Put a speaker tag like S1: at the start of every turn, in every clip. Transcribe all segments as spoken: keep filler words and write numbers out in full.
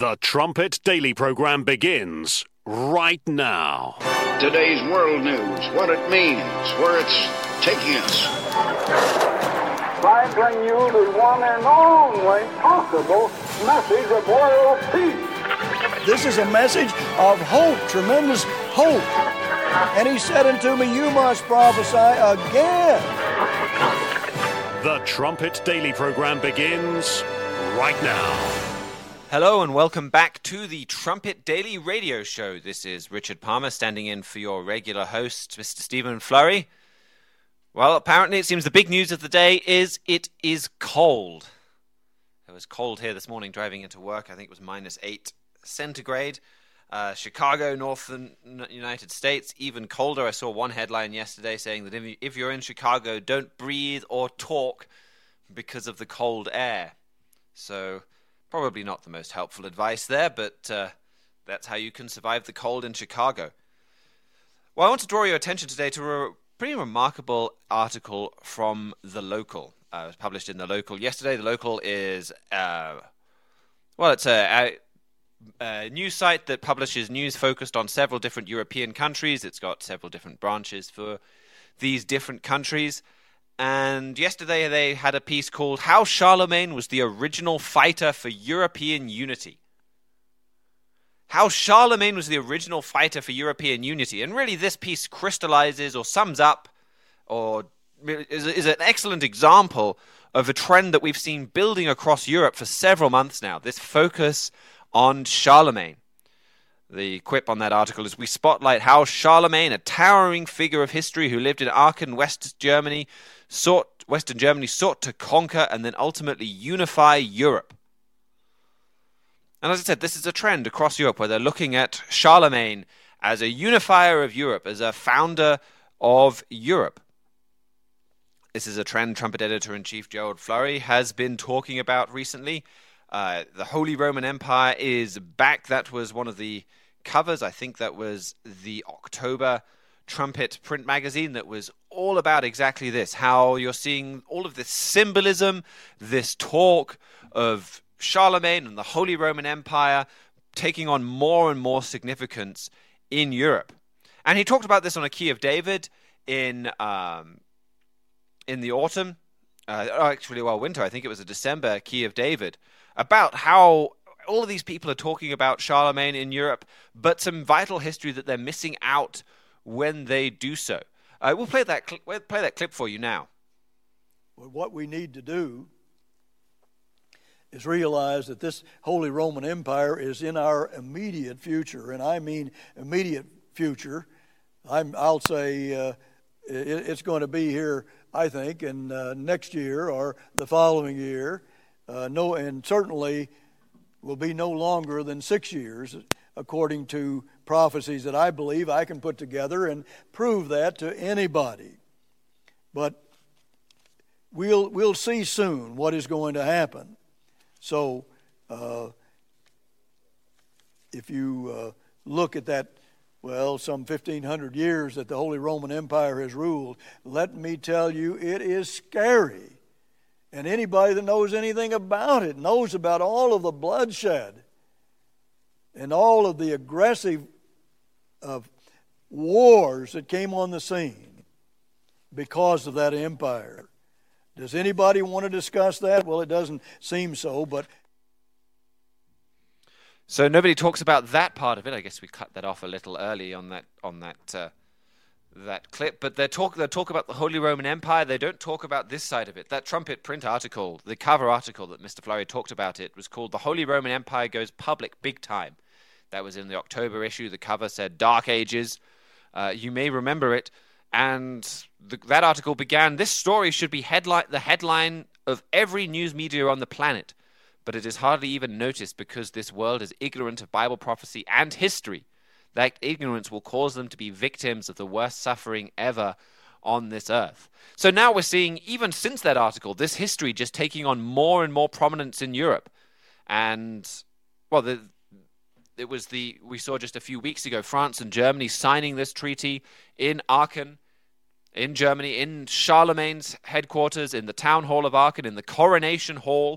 S1: The Trumpet Daily program begins right now.
S2: Today's world news, what it means, where it's taking us.
S3: I bring you the one and only possible message of world peace.
S4: This is a message of hope, tremendous hope. And he said unto me, you must prophesy again.
S1: The Trumpet Daily program begins right now.
S5: Hello and welcome back to the Trumpet Daily Radio Show. This is Richard Palmer standing in for your regular host, Mister Stephen Flurry. Well, apparently it seems the big news of the day is it is cold. It was cold here this morning driving into work. I think it was minus eight centigrade. Uh, Chicago, northern United States, even colder. I saw one headline yesterday saying that if, if you're in Chicago, don't breathe or talk because of the cold air. So probably not the most helpful advice there, but uh, that's how you can survive the cold in Chicago. Well, I want to draw your attention today to a pretty remarkable article from The Local. Uh, it was published in The Local yesterday. The Local is, uh, well, it's a, a, a news site that publishes news focused on several different European countries. It's got several different branches for these different countries. And yesterday they had a piece called How Charlemagne Was the Original Fighter for European Unity. How Charlemagne was the original fighter for European unity. And really this piece crystallizes or sums up or is, is an excellent example of a trend that we've seen building across Europe for several months now. This focus on Charlemagne. The quip on that article is, we spotlight how Charlemagne, a towering figure of history who lived in Aachen, West Germany, sought, Western Germany, sought to conquer and then ultimately unify Europe. And as I said, this is a trend across Europe where they're looking at Charlemagne as a unifier of Europe, as a founder of Europe. This is a trend Trumpet Editor-in-Chief Gerald Flurry has been talking about recently. Uh, the Holy Roman Empire is back. That was one of the covers. I think that was the October Trumpet print magazine that was all about exactly this, how you're seeing all of this symbolism, this talk of Charlemagne and the Holy Roman Empire taking on more and more significance in Europe. And he talked about this on a Key of David in um, in the autumn, uh, actually, well, winter, I think it was a December Key of David, about how all of these people are talking about Charlemagne in Europe, but some vital history that they're missing out when they do so. Uh, we'll play that, cl- we'll play that clip for you now.
S4: Well, what we need to do is realize that this Holy Roman Empire is in our immediate future, and I mean immediate future. I'm, I'll say uh, it, it's going to be here, I think, in uh, next year or the following year. Uh, no, and certainly will be no longer than six years, according to prophecies that I believe I can put together and prove that to anybody. But we'll we'll see soon what is going to happen. So, uh, if you uh, look at that, well, some fifteen hundred years that the Holy Roman Empire has ruled, let me tell you, it is scary. And anybody that knows anything about it knows about all of the bloodshed and all of the aggressive of wars that came on the scene because of that empire. Does anybody want to discuss that? Well, it doesn't seem so, but...
S5: So nobody talks about that part of it. I guess we cut that off a little early on that on that uh, that clip. But they talk they talk about the Holy Roman Empire. They don't talk about this side of it. That Trumpet print article, the cover article that Mister Flurry talked about, it was called "The Holy Roman Empire Goes Public Big Time." That was in the October issue. The cover said "Dark Ages." Uh, you may remember it. And the, that article began, "This story should be headline, the headline of every news media on the planet, but it is hardly even noticed because this world is ignorant of Bible prophecy and history. That ignorance will cause them to be victims of the worst suffering ever on this earth." So now we're seeing, even since that article, this history just taking on more and more prominence in Europe. And, well, the, it was the, we saw just a few weeks ago, France and Germany signing this treaty in Aachen, in Germany, in Charlemagne's headquarters, in the town hall of Aachen, in the coronation hall,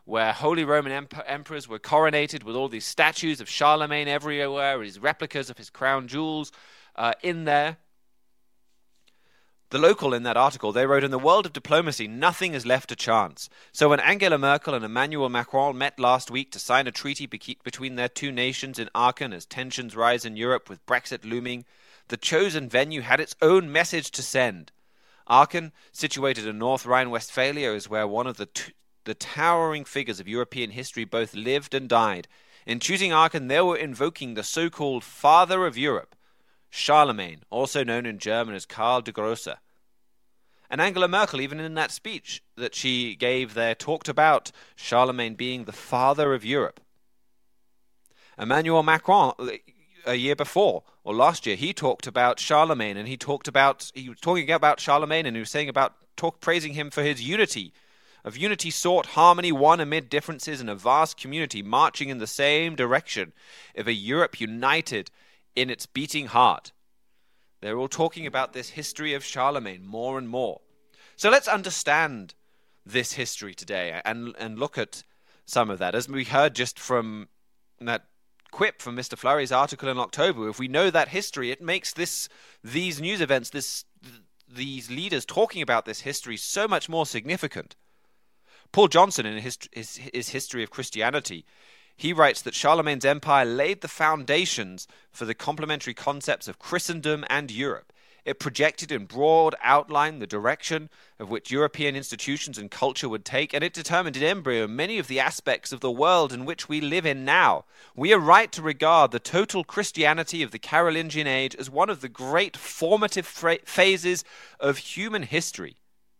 S5: where Holy Roman Emp- emperors were coronated with all these statues of Charlemagne everywhere, his replicas of his crown jewels uh, in there. The local in that article, they wrote, in the world of diplomacy, nothing is left to chance. So when Angela Merkel and Emmanuel Macron met last week to sign a treaty be- between their two nations in Aachen as tensions rise in Europe with Brexit looming, the chosen venue had its own message to send. Aachen, situated in North Rhine-Westphalia, is where one of the t- the towering figures of European history both lived and died. In choosing Aachen, they were invoking the so-called Father of Europe, Charlemagne, also known in German as Karl der Große. And Angela Merkel, even in that speech that she gave there, talked about Charlemagne being the father of Europe. Emmanuel Macron, a year before, or last year, he talked about Charlemagne, and he talked about, he was talking about Charlemagne, and he was saying about, talk, praising him for his unity. Of unity sought, harmony won amid differences, in a vast community marching in the same direction, of a Europe united in its beating heart. They're all talking about this history of Charlemagne more and more. So let's understand this history today and and look at some of that. As we heard just from that quip from Mister Flurry's article in October, if we know that history, it makes this these news events, this these leaders talking about this history so much more significant. Paul Johnson, in his, his, his History of Christianity, he writes that Charlemagne's empire laid the foundations for the complementary concepts of Christendom and Europe. It projected in broad outline the direction of which European institutions and culture would take, and it determined in embryo many of the aspects of the world in which we live in now. We are right to regard the total Christianity of the Carolingian age as one of the great formative fra- phases of human history.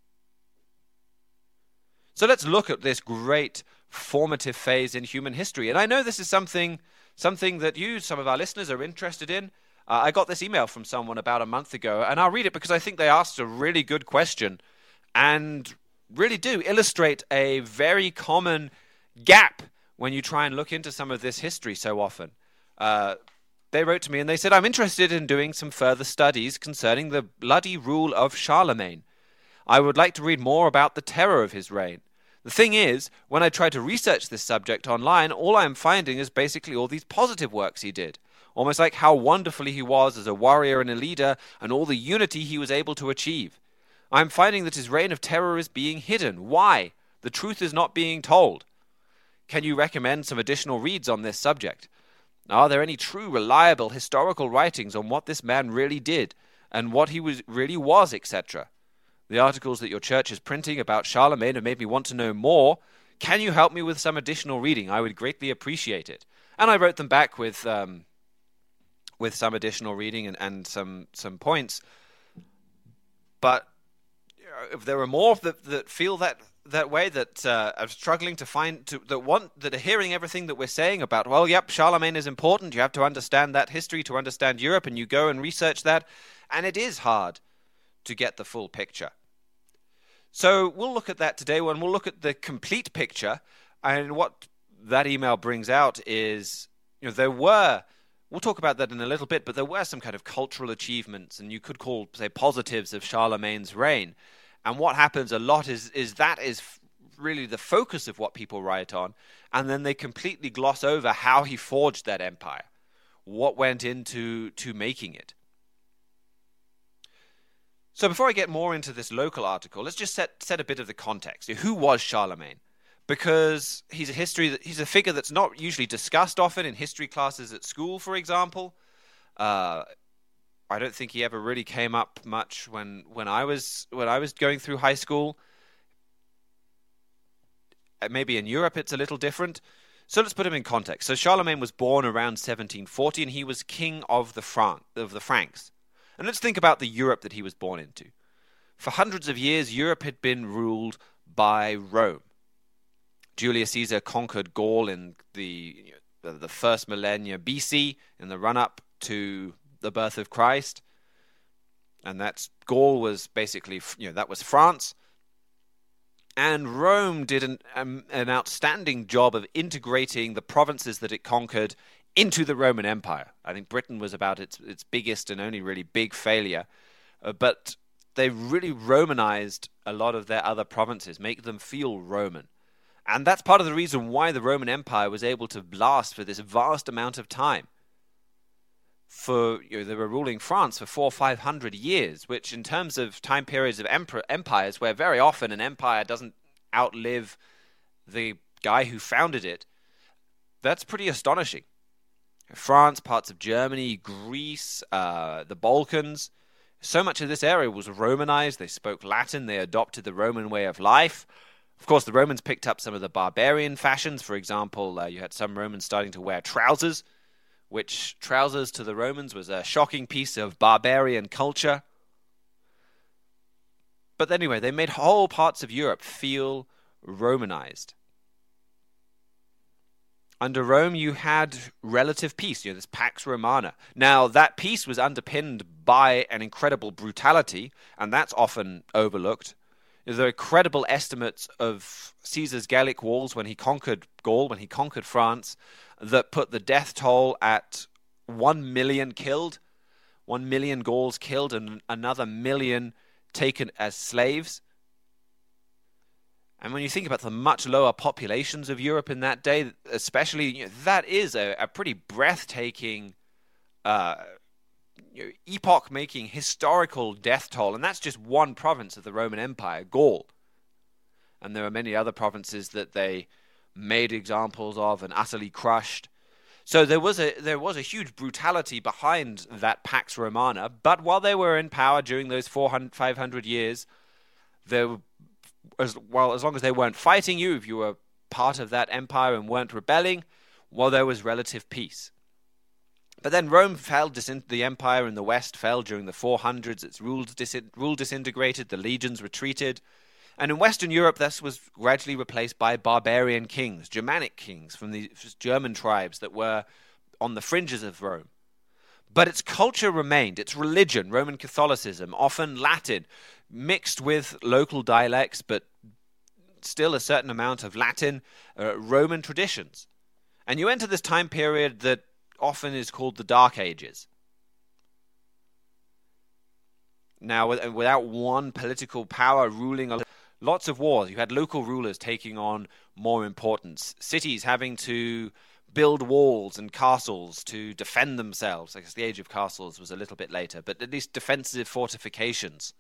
S5: So let's look at this great formative phase in human history. And I know this is something something that you, some of our listeners, are interested in. Uh, I got this email from someone about a month ago, and I'll read it because I think they asked a really good question and really do illustrate a very common gap when you try and look into some of this history so often. Uh, they wrote to me and they said, I'm interested in doing some further studies concerning the bloody rule of Charlemagne. I would like to read more about the terror of his reign. The thing is, when I try to research this subject online, all I am finding is basically all these positive works he did. Almost like how wonderfully he was as a warrior and a leader, and all the unity he was able to achieve. I am finding that his reign of terror is being hidden. Why? The truth is not being told. Can you recommend some additional reads on this subject? Are there any true, reliable historical writings on what this man really did, and what he was really was, et cetera? The articles that your church is printing about Charlemagne have made me want to know more. Can you help me with some additional reading? I would greatly appreciate it. And I wrote them back with um, with some additional reading and, and some some points. But you know, if there are more that, that feel that that way, that uh, are struggling to find, to, that want, that are hearing everything that we're saying about, well, yep, Charlemagne is important. You have to understand that history to understand Europe, and you go and research that, and it is hard to get the full picture. So we'll look at that today, when we'll look at the complete picture. And what that email brings out is, you know, there were, we'll talk about that in a little bit, but there were some kind of cultural achievements, and you could call, say, positives of Charlemagne's reign. And what happens a lot is, is that is really the focus of what people write on, and then they completely gloss over how he forged that empire, what went into to making it. So before I get more into this local article, let's just set set a bit of the context. Who was Charlemagne? Because he's a history that he's a figure that's not usually discussed often in history classes at school, for example. Uh, I don't think he ever really came up much when when I was when I was going through high school. Maybe in Europe it's a little different. So let's put him in context. So Charlemagne was born around seventeen forty, and he was king of the Fran- of the Franks. And let's think about the Europe that he was born into. For hundreds of years, Europe had been ruled by Rome. Julius Caesar conquered Gaul in the the first millennia B C, in the run-up to the birth of Christ. And that's Gaul was basically, you know, that was France. And Rome did an, um, an outstanding job of integrating the provinces that it conquered into the Roman Empire. I think Britain was about its its biggest and only really big failure. Uh, but they really Romanized a lot of their other provinces, make them feel Roman. And that's part of the reason why the Roman Empire was able to last for this vast amount of time. For you know, they were ruling France for four or five hundred years, which in terms of time periods of emperor, empires, where very often an empire doesn't outlive the guy who founded it, that's pretty astonishing. France, parts of Germany, Greece, uh, the Balkans, so much of this area was Romanized. They spoke Latin. They adopted the Roman way of life. Of course, the Romans picked up some of the barbarian fashions. For example, uh, you had some Romans starting to wear trousers, which trousers to the Romans was a shocking piece of barbarian culture. But anyway, they made whole parts of Europe feel Romanized. Under Rome, you had relative peace, you know, this Pax Romana. Now, that peace was underpinned by an incredible brutality, and that's often overlooked. There are credible estimates of Caesar's Gallic wars when he conquered Gaul, when he conquered France, that put the death toll at one million killed, one million Gauls killed, and another million taken as slaves. And when you think about the much lower populations of Europe in that day, especially, you know, that is a, a pretty breathtaking, uh, you know, epoch-making historical death toll. And that's just one province of the Roman Empire, Gaul. And there are many other provinces that they made examples of and utterly crushed. So there was a there was a huge brutality behind that Pax Romana. But while they were in power during those four hundred, five hundred years, there were As well, as long as they weren't fighting you, if you were part of that empire and weren't rebelling, well, there was relative peace. But then Rome fell, disin- the empire in the west fell during the four hundreds, its rule, dis- rule disintegrated, the legions retreated, and in Western Europe this was gradually replaced by barbarian kings, Germanic kings from the German tribes that were on the fringes of Rome. But its culture remained, its religion, Roman Catholicism, often Latin, mixed with local dialects, but still a certain amount of Latin, uh, Roman traditions. And you enter this time period that often is called the Dark Ages. Now, without one political power ruling, lots of wars. You had local rulers taking on more importance, cities having to build walls and castles to defend themselves. I guess the age of castles was a little bit later, but at least defensive fortifications.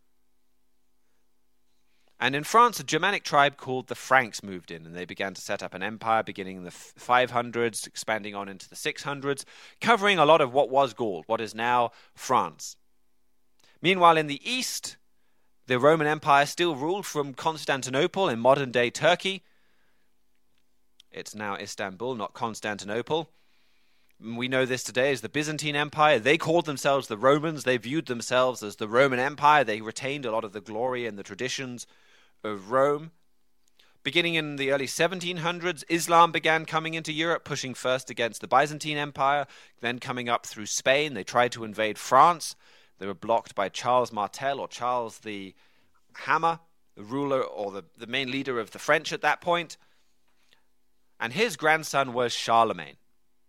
S5: And in France, a Germanic tribe called the Franks moved in, and they began to set up an empire beginning in the five hundreds, expanding on into the six hundreds, covering a lot of what was Gaul, what is now France. Meanwhile, in the east, the Roman Empire still ruled from Constantinople in modern-day Turkey. It's now Istanbul, not Constantinople. We know this today as the Byzantine Empire. They called themselves the Romans. They viewed themselves as the Roman Empire. They retained a lot of the glory and the traditions of Rome. Beginning in the early seventeen hundreds, Islam began coming into Europe, pushing first against the Byzantine Empire, then coming up through Spain. They tried to invade France. They were blocked by Charles Martel, or Charles the Hammer, the ruler or the, the main leader of the French at that point. And his grandson was Charlemagne.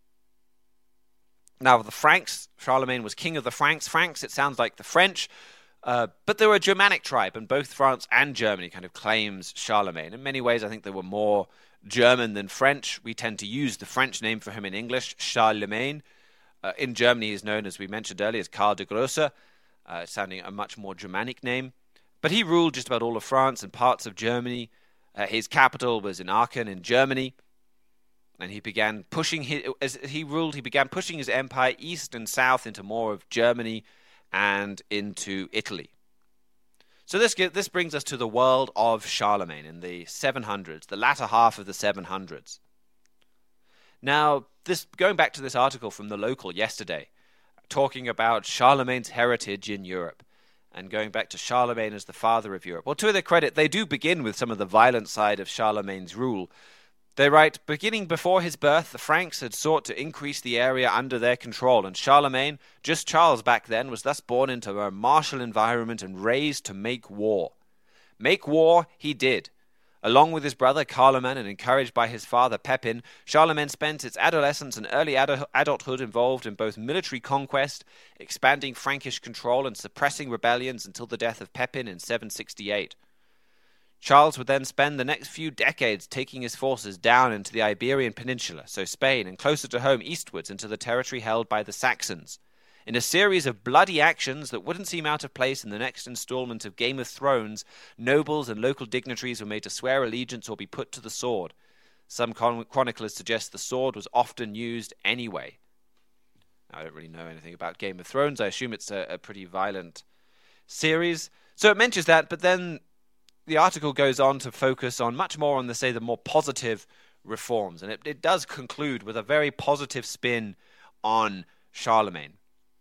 S5: Now, the Franks, Charlemagne was king of the Franks. Franks, it sounds like the French, uh, but they were a Germanic tribe, and both France and Germany kind of claims Charlemagne. In many ways, I think they were more German than French. We tend to use the French name for him in English, Charlemagne. Uh, in Germany, he's known, as we mentioned earlier, as Karl der Grosse, uh, sounding a much more Germanic name. But he ruled just about all of France and parts of Germany. Uh, his capital was in Aachen in Germany. And he began pushing his, as he ruled, he began pushing his empire east and south into more of Germany and into Italy. So this this brings us to the world of Charlemagne in the seven hundreds, the latter half of the seven hundreds. Now, this going back to this article from The Local yesterday, talking about Charlemagne's heritage in Europe, and going back to Charlemagne as the father of Europe. Well, to their credit, they do begin with some of the violent side of Charlemagne's rule. They write, beginning before his birth, the Franks had sought to increase the area under their control, and Charlemagne, just Charles back then, was thus born into a martial environment and raised to make war. Make war he did. Along with his brother Carloman and encouraged by his father Pepin, Charlemagne spent its adolescence and early ad- adulthood involved in both military conquest, expanding Frankish control and suppressing rebellions until the death of Pepin in seven sixty-eight. Charles would then spend the next few decades taking his forces down into the Iberian Peninsula, so Spain, and closer to home eastwards into the territory held by the Saxons. In a series of bloody actions that wouldn't seem out of place in the next installment of Game of Thrones, nobles and local dignitaries were made to swear allegiance or be put to the sword. Some chron- chroniclers suggest the sword was often used anyway. I don't really know anything about Game of Thrones. I assume it's a, a pretty violent series. So it mentions that, but then the article goes on to focus on much more on the, say, the more positive reforms. And it, it does conclude with a very positive spin on Charlemagne.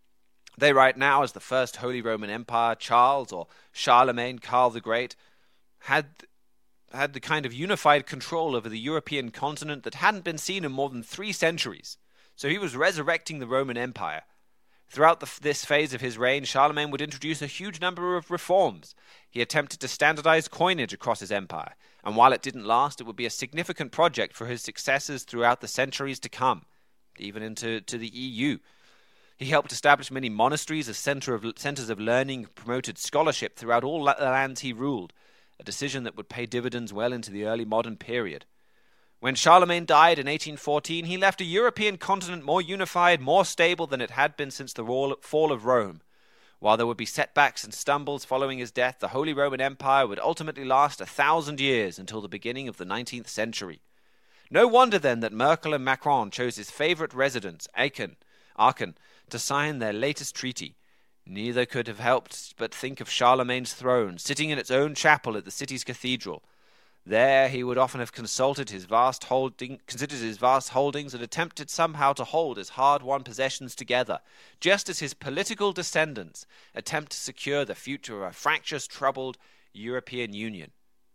S5: They write, now as the first Holy Roman Empire, Charles, or Charlemagne, Karl the Great, had had the kind of unified control over the European continent that hadn't been seen in more than three centuries. So he was resurrecting the Roman Empire. Throughout the, this phase of his reign, Charlemagne would introduce a huge number of reforms. He attempted to standardize coinage across his empire, and while it didn't last, it would be a significant project for his successors throughout the centuries to come, even into to the E U. He helped establish many monasteries as center of, centers of learning, promoted scholarship throughout all the lands he ruled, a decision that would pay dividends well into the early modern period. When Charlemagne died in eighteen fourteen, he left a European continent more unified, more stable than it had been since the fall of Rome. While there would be setbacks and stumbles following his death, the Holy Roman Empire would ultimately last a thousand years until the beginning of the nineteenth century. No wonder then that Merkel and Macron chose his favorite residence, Aachen, Aachen, to sign their latest treaty. Neither could have helped but think of Charlemagne's throne, sitting in its own chapel at the city's cathedral. There he would often have consulted his vast holding, considered his vast holdings and attempted somehow to hold his hard-won possessions together, just as his political descendants attempt to secure the future of a fractious, troubled European Union.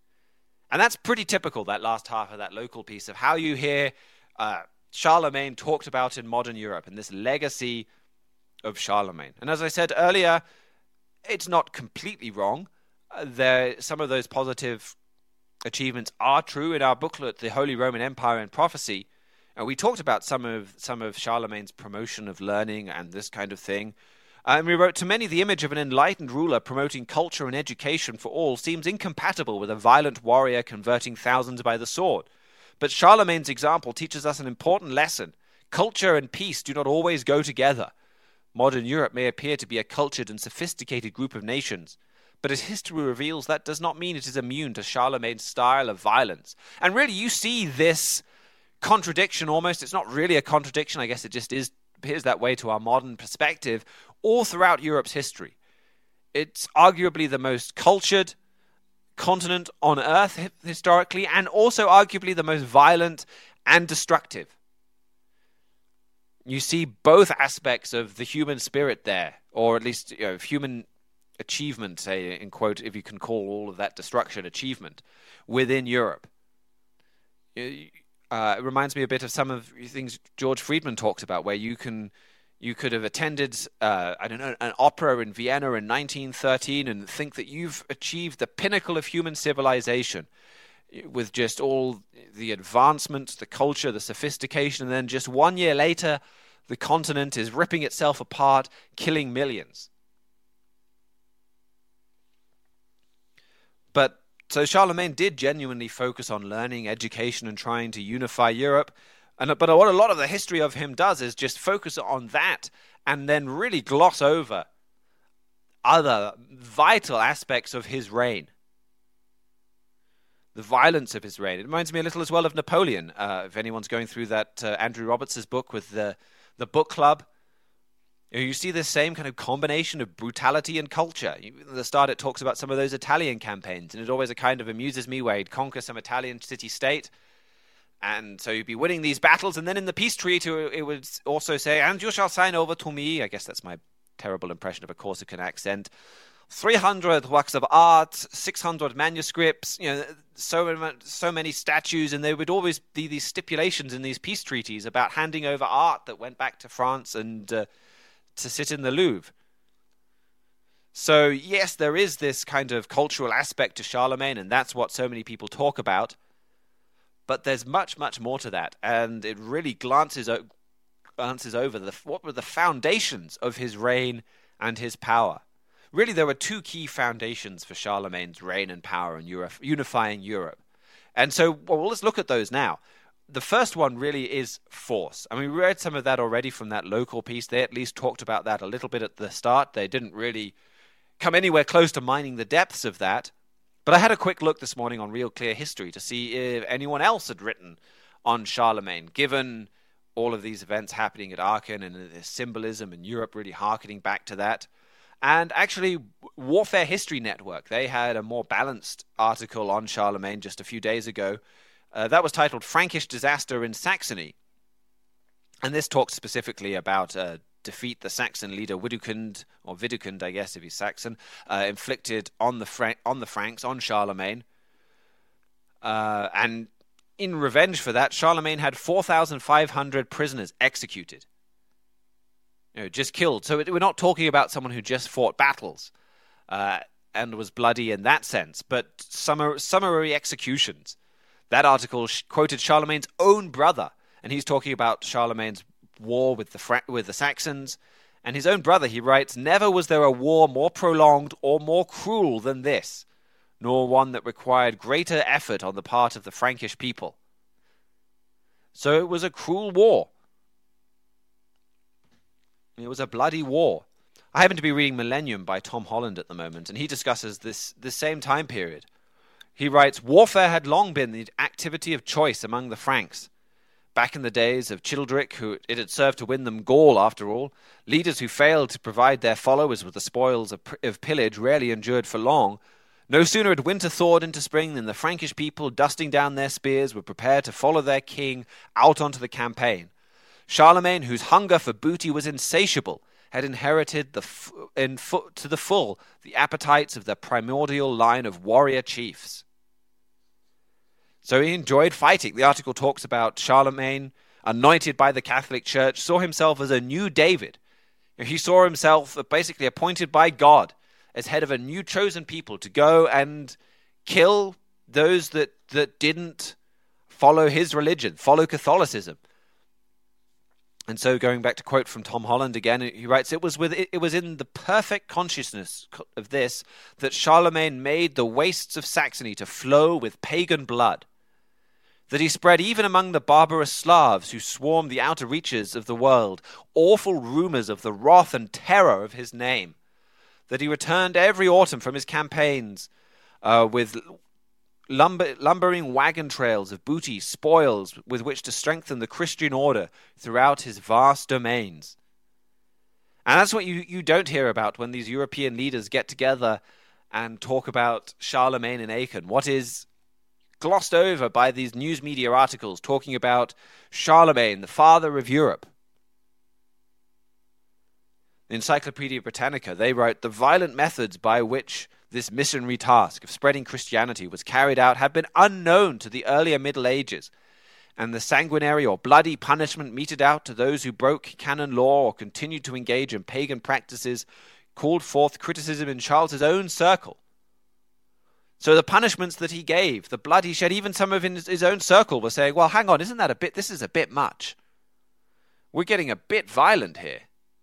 S5: And that's pretty typical, that last half of that local piece, of how you hear uh, Charlemagne talked about in modern Europe, and this legacy of Charlemagne. And as I said earlier, it's not completely wrong. Uh, there, some of those positive achievements are true. In our booklet, The Holy Roman Empire and Prophecy, and we talked about some of some of Charlemagne's promotion of learning and this kind of thing. Uh, and we wrote, to many, the image of an enlightened ruler promoting culture and education for all seems incompatible with a violent warrior converting thousands by the sword. But Charlemagne's example teaches us an important lesson. Culture and peace do not always go together. Modern Europe may appear to be a cultured and sophisticated group of nations, but as history reveals, that does not mean it is immune to Charlemagne's style of violence. And really, you see this contradiction almost. It's not really a contradiction. I guess it just is appears that way to our modern perspective all throughout Europe's history. It's arguably the most cultured continent on Earth historically, and also arguably the most violent and destructive. You see both aspects of the human spirit there, or at least, you know, human achievement, say, in quote, if you can call all of that destruction achievement, within Europe. Uh, it reminds me a bit of some of the things George Friedman talked about, where you can, you could have attended, uh, I don't know, an opera in Vienna in nineteen thirteen and think that you've achieved the pinnacle of human civilization, with just all the advancement, the culture, the sophistication, and then just one year later, the continent is ripping itself apart, killing millions. But so Charlemagne did genuinely focus on learning, education, and trying to unify Europe. And but what a lot of the history of him does is just focus on that and then really gloss over other vital aspects of his reign. The violence of his reign. It reminds me a little as well of Napoleon. Uh, if anyone's going through that uh, Andrew Roberts' book with the, the book club, you see this same kind of combination of brutality and culture. At the start, it talks about some of those Italian campaigns, and it always a kind of amuses me where he'd conquer some Italian city-state, and so you'd be winning these battles, and then in the peace treaty, it would also say, and you shall sign over to me, I guess that's my terrible impression of a Corsican accent, three hundred works of art, six hundred manuscripts, you know, so, so many statues, and there would always be these stipulations in these peace treaties about handing over art that went back to France and uh, to sit in the Louvre. So, yes, there is this kind of cultural aspect to Charlemagne, and that's what so many people talk about. But there's much, much more to that, and it really glances, o- glances over the, what were the foundations of his reign and his power. really there were two key foundations for Charlemagne's reign and power in Europe, unifying Europe. And so, well, let's look at those now. The first one really is force. I mean, we read some of that already from that local piece. They at least talked about that a little bit at the start. They didn't really come anywhere close to mining the depths of that. But I had a quick look this morning on Real Clear History to see if anyone else had written on Charlemagne, given all of these events happening at Aachen and the symbolism and Europe really hearkening back to that. And actually, Warfare History Network, they had a more balanced article on Charlemagne just a few days ago. Uh, that was titled Frankish Disaster in Saxony. And this talks specifically about uh, defeat the Saxon leader Widukind, or Widukind, I guess, if he's Saxon, uh, inflicted on the, Fra- on the Franks, on Charlemagne. Uh, and in revenge for that, Charlemagne had four thousand five hundred prisoners executed. You know, just killed. So it, we're not talking about someone who just fought battles uh, and was bloody in that sense, but summary, summary executions. That article sh- quoted Charlemagne's own brother, and he's talking about Charlemagne's war with the Fra- with the Saxons. And his own brother, he writes, "Never was there a war more prolonged or more cruel than this, nor one that required greater effort on the part of the Frankish people." So it was a cruel war. It was a bloody war. I happen to be reading Millennium by Tom Holland at the moment, and he discusses this, this same time period. He writes, "Warfare had long been the activity of choice among the Franks. Back in the days of Childeric, who it had served to win them Gaul after all, leaders who failed to provide their followers with the spoils of, of pillage rarely endured for long. No sooner had winter thawed into spring than the Frankish people, dusting down their spears, were prepared to follow their king out onto the campaign. Charlemagne, whose hunger for booty was insatiable, had inherited the f- in fu- to the full the appetites of the primordial line of warrior chiefs." So he enjoyed fighting. The article talks about Charlemagne, anointed by the Catholic Church, saw himself as a new David. He saw himself basically appointed by God as head of a new chosen people to go and kill those that, that didn't follow his religion, follow Catholicism. And so, going back to quote from Tom Holland again, he writes, it was with it was in the perfect consciousness of this that Charlemagne made the wastes of Saxony to flow with pagan blood, that he spread even among the barbarous Slavs who swarmed the outer reaches of the world awful rumors of the wrath and terror of his name, that he returned every autumn from his campaigns uh, with Lumber, lumbering wagon trails of booty, spoils, with which to strengthen the Christian order throughout his vast domains. And that's what you, you don't hear about when these European leaders get together and talk about Charlemagne and Aachen. What is glossed over by these news media articles talking about Charlemagne, the father of Europe. The Encyclopedia Britannica, they wrote, "The violent methods by which this missionary task of spreading Christianity was carried out have been unknown to the earlier Middle Ages, and the sanguinary or bloody punishment meted out to those who broke canon law or continued to engage in pagan practices called forth criticism in Charles's own circle." So the punishments that he gave, the blood he shed, even some of his, his own circle were saying, well, hang on, isn't that a bit, this is a bit much. We're getting a bit violent here.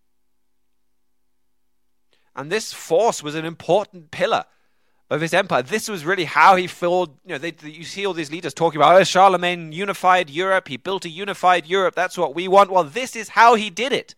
S5: And this force was an important pillar of his empire. This was really how he filled, you know, they, you see all these leaders talking about, oh, Charlemagne unified Europe, he built a unified Europe, that's what we want. Well, this is how he did it.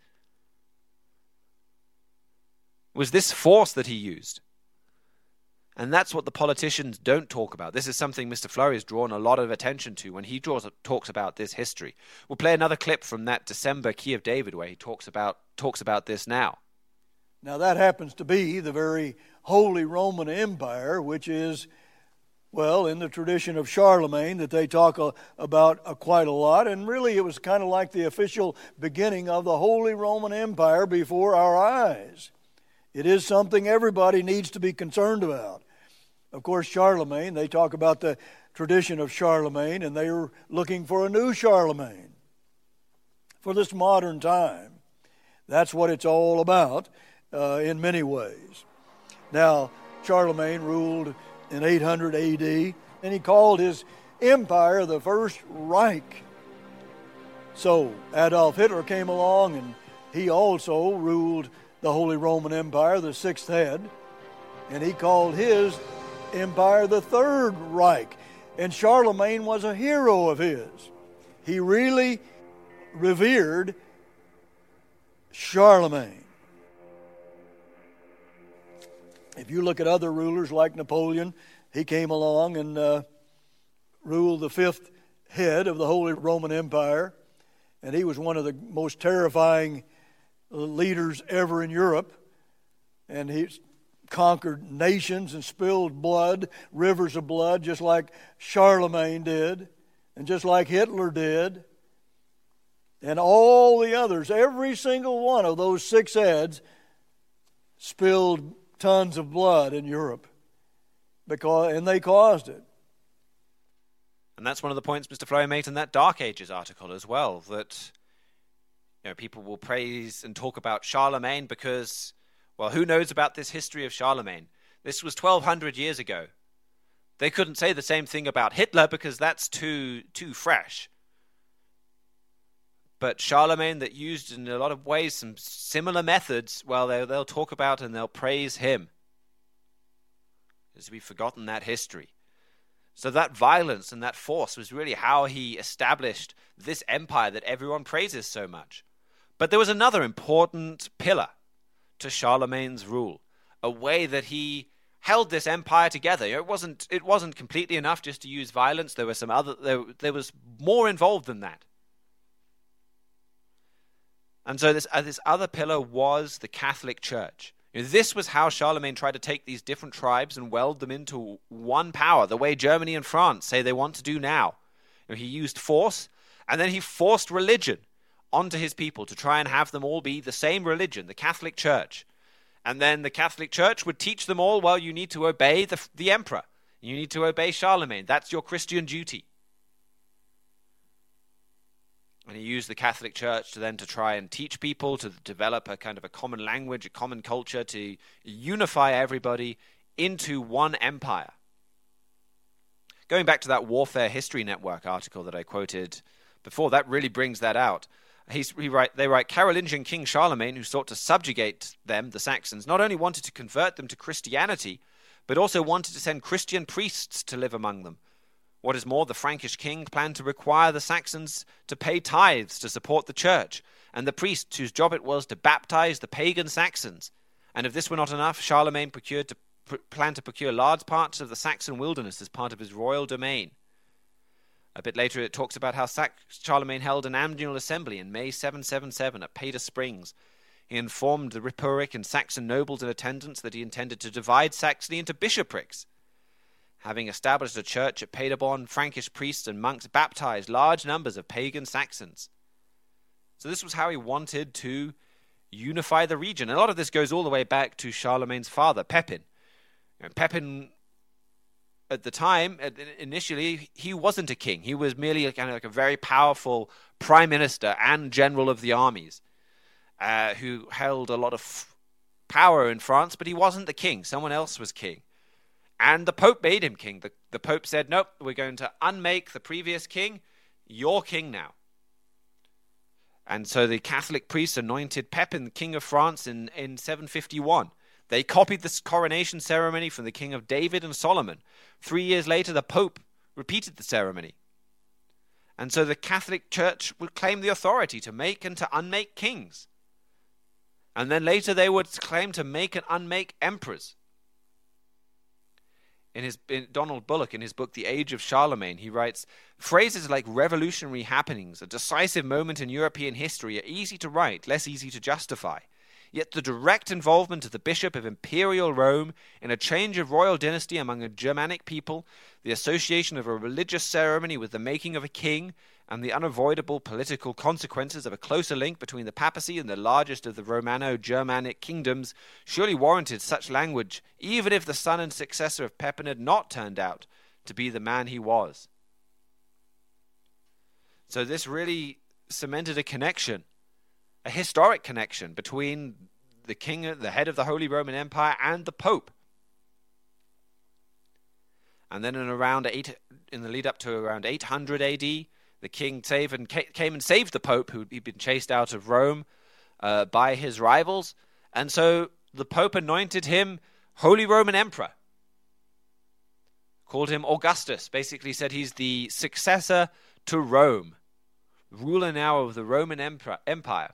S5: It was this force that he used. And that's what the politicians don't talk about. This is something Mister Fleury has drawn a lot of attention to when he draws, talks about this history. We'll play another clip from that December Key of David where he talks about talks about this now.
S4: Now that happens to be the very Holy Roman Empire, which is, well, in the tradition of Charlemagne that they talk a, about a, quite a lot. And really it was kind of like the official beginning of the Holy Roman Empire before our eyes. It is something everybody needs to be concerned about. Of course, Charlemagne, they talk about the tradition of Charlemagne, and they were looking for a new Charlemagne for this modern time. That's what it's all about. Uh, in many ways. Now, Charlemagne ruled in eight hundred A D, and he called his empire the First Reich. So Adolf Hitler came along, and he also ruled the Holy Roman Empire, the sixth head. and he called his empire the Third Reich. And Charlemagne was a hero of his. He really revered Charlemagne. If you look at other rulers like Napoleon, he came along and uh, ruled the fifth head of the Holy Roman Empire, and he was one of the most terrifying leaders ever in Europe, and he conquered nations and spilled blood, rivers of blood, just like Charlemagne did, and just like Hitler did, and all the others. Every single one of those six heads spilled tons of blood in Europe, because and they caused it.
S5: And that's one of the points Mister Flory made in that Dark Ages article as well, that you know people will praise and talk about Charlemagne because, well, who knows about this history of Charlemagne? This was twelve hundred years ago. They couldn't say the same thing about Hitler because that's too too fresh. But Charlemagne, that used in a lot of ways some similar methods, well, they'll, they'll talk about and they'll praise him. Because we've forgotten that history. So that violence and that force was really how he established this empire that everyone praises so much. But there was another important pillar to Charlemagne's rule, a way that he held this empire together. It wasn't it wasn't completely enough just to use violence. There was some other there, there was more involved than that. And so this uh, this other pillar was the Catholic Church. You know, this was how Charlemagne tried to take these different tribes and weld them into one power, the way Germany and France say they want to do now. You know, he used force, and then he forced religion onto his people to try and have them all be the same religion, the Catholic Church. And then the Catholic Church would teach them all, well, you need to obey the, the emperor. You need to obey Charlemagne. That's your Christian duty. And he used the Catholic Church to then to try and teach people, to develop a kind of a common language, a common culture, to unify everybody into one empire. Going back to that Warfare History Network article that I quoted before, that really brings that out. He's, he write, they write, Carolingian King Charlemagne, who sought to subjugate them, the Saxons, not only wanted to convert them to Christianity, but also wanted to send Christian priests to live among them. What is more, the Frankish king planned to require the Saxons to pay tithes to support the church, and the priests whose job it was to baptize the pagan Saxons. And if this were not enough, Charlemagne procured to, pr- planned to procure large parts of the Saxon wilderness as part of his royal domain. A bit later it talks about how Sac- Charlemagne held an annual assembly in May seven seventy-seven at Pader Springs. He informed the Ripuaric and Saxon nobles in attendance that he intended to divide Saxony into bishoprics. Having established a church at Paderborn, Frankish priests and monks baptized large numbers of pagan Saxons. So this was how he wanted to unify the region. And a lot of this goes all the way back to Charlemagne's father, Pepin. You know, Pepin, at the time, initially, he wasn't a king. He was merely a, kind of like a very powerful prime minister and general of the armies uh, who held a lot of power in France, but he wasn't the king. Someone else was king. And the Pope made him king. The, the Pope said, nope, we're going to unmake the previous king. You're king now. And so the Catholic priests anointed Pepin king of France in, in seven fifty-one. They copied this coronation ceremony from the king of David and Solomon. Three years later, the Pope repeated the ceremony. And so the Catholic Church would claim the authority to make and to unmake kings. And then later they would claim to make and unmake emperors. In his in Donald Bullock, in his book The Age of Charlemagne, he writes, phrases like revolutionary happenings, a decisive moment in European history, are easy to write, less easy to justify. Yet the direct involvement of the Bishop of Imperial Rome in a change of royal dynasty among a Germanic people, the association of a religious ceremony with the making of a king, and the unavoidable political consequences of a closer link between the papacy and the largest of the Romano-Germanic kingdoms surely warranted such language, even if the son and successor of Pepin had not turned out to be the man he was. So this really cemented a connection, a historic connection between the king, the head of the Holy Roman Empire, and the Pope. And then in around eight, in the lead up to around eight hundred A D, the king saved and came and saved the Pope, who had been chased out of Rome uh, by his rivals. And so the Pope anointed him Holy Roman Emperor. Called him Augustus. Basically said he's the successor to Rome. Ruler now of the Roman Empire.